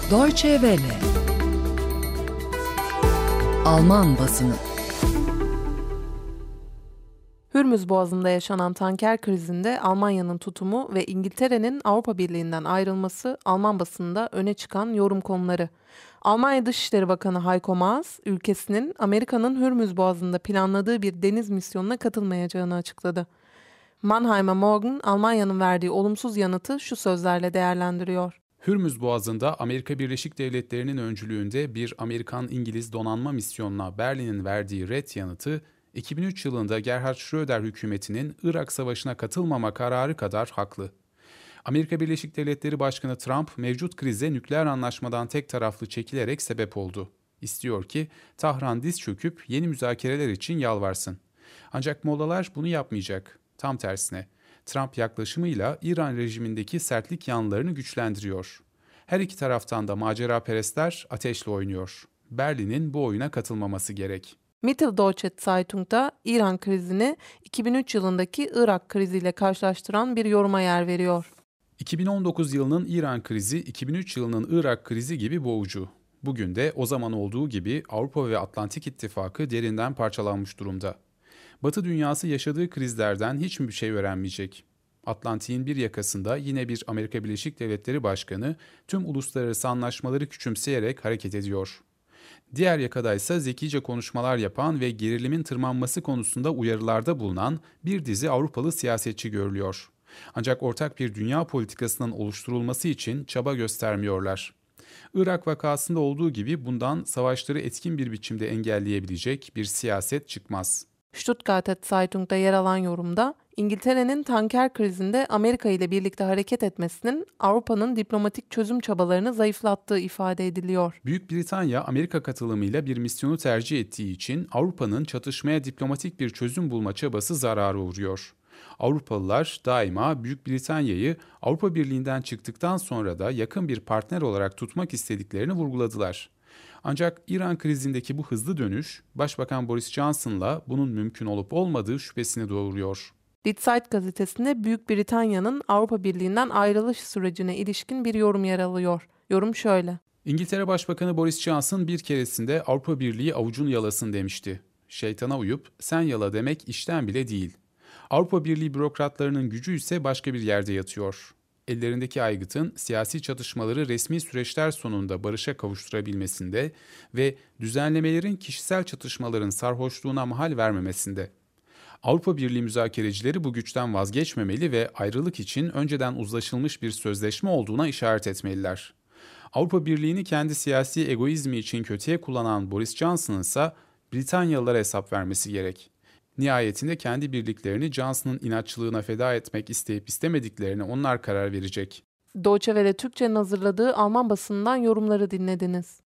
Deutsche Welle. Alman basını. Hürmüz Boğazı'nda yaşanan tanker krizinde Almanya'nın tutumu ve İngiltere'nin Avrupa Birliği'nden ayrılması Alman basınında öne çıkan yorum konuları. Almanya Dışişleri Bakanı Heiko Maas, ülkesinin Amerika'nın Hürmüz Boğazı'nda planladığı bir deniz misyonuna katılmayacağını açıkladı. Mannheimer Morgen, Almanya'nın verdiği olumsuz yanıtı şu sözlerle değerlendiriyor. Hürmüz Boğazı'nda Amerika Birleşik Devletleri'nin öncülüğünde bir Amerikan-İngiliz donanma misyonuna Berlin'in verdiği ret yanıtı, 2003 yılında Gerhard Schröder hükümetinin Irak Savaşı'na katılmama kararı kadar haklı. Amerika Birleşik Devletleri Başkanı Trump, mevcut krize nükleer anlaşmadan tek taraflı çekilerek sebep oldu. İstiyor ki Tahran diz çöküp yeni müzakereler için yalvarsın. Ancak Mollalar bunu yapmayacak. Tam tersine. Trump yaklaşımıyla İran rejimindeki sertlik yanlarını güçlendiriyor. Her iki taraftan da maceraperestler ateşle oynuyor. Berlin'in bu oyuna katılmaması gerek. Mitteldeutsche Zeitung'da İran krizini 2003 yılındaki Irak kriziyle karşılaştıran bir yoruma yer veriyor. 2019 yılının İran krizi, 2003 yılının Irak krizi gibi boğucu. Bugün de o zaman olduğu gibi Avrupa ve Atlantik İttifakı derinden parçalanmış durumda. Batı dünyası yaşadığı krizlerden hiç mi bir şey öğrenmeyecek? Atlantik'in bir yakasında yine bir Amerika Birleşik Devletleri Başkanı tüm uluslararası anlaşmaları küçümseyerek hareket ediyor. Diğer yakada ise zekice konuşmalar yapan ve gerilimin tırmanması konusunda uyarılarda bulunan bir dizi Avrupalı siyasetçi görülüyor. Ancak ortak bir dünya politikasının oluşturulması için çaba göstermiyorlar. Irak vakasında olduğu gibi bundan savaşları etkin bir biçimde engelleyebilecek bir siyaset çıkmaz. Stuttgarter Zeitung'da yer alan yorumda, İngiltere'nin tanker krizinde Amerika ile birlikte hareket etmesinin Avrupa'nın diplomatik çözüm çabalarını zayıflattığı ifade ediliyor. Büyük Britanya, Amerika katılımıyla bir misyonu tercih ettiği için Avrupa'nın çatışmaya diplomatik bir çözüm bulma çabası zarara uğruyor. Avrupalılar daima Büyük Britanya'yı Avrupa Birliği'nden çıktıktan sonra da yakın bir partner olarak tutmak istediklerini vurguladılar. Ancak İran krizindeki bu hızlı dönüş, Başbakan Boris Johnson'la bunun mümkün olup olmadığı şüphesini doğuruyor. Die Zeit gazetesinde Büyük Britanya'nın Avrupa Birliği'nden ayrılış sürecine ilişkin bir yorum yer alıyor. Yorum şöyle. İngiltere Başbakanı Boris Johnson bir keresinde Avrupa Birliği avucunu yalasın demişti. Şeytana uyup sen yala demek işten bile değil. Avrupa Birliği bürokratlarının gücü ise başka bir yerde yatıyor. Ellerindeki aygıtın siyasi çatışmaları resmi süreçler sonunda barışa kavuşturabilmesinde ve düzenlemelerin kişisel çatışmaların sarhoşluğuna mahal vermemesinde. Avrupa Birliği müzakerecileri bu güçten vazgeçmemeli ve ayrılık için önceden uzlaşılmış bir sözleşme olduğuna işaret etmeliler. Avrupa Birliği'ni kendi siyasi egoizmi için kötüye kullanan Boris Johnson'ın ise Britanyalılara hesap vermesi gerek. Nihayetinde kendi birliklerini Johnson'ın inatçılığına feda etmek isteyip istemediklerine onlar karar verecek. Deutsche Welle Türkçe'nin hazırladığı Alman basınından yorumları dinlediniz.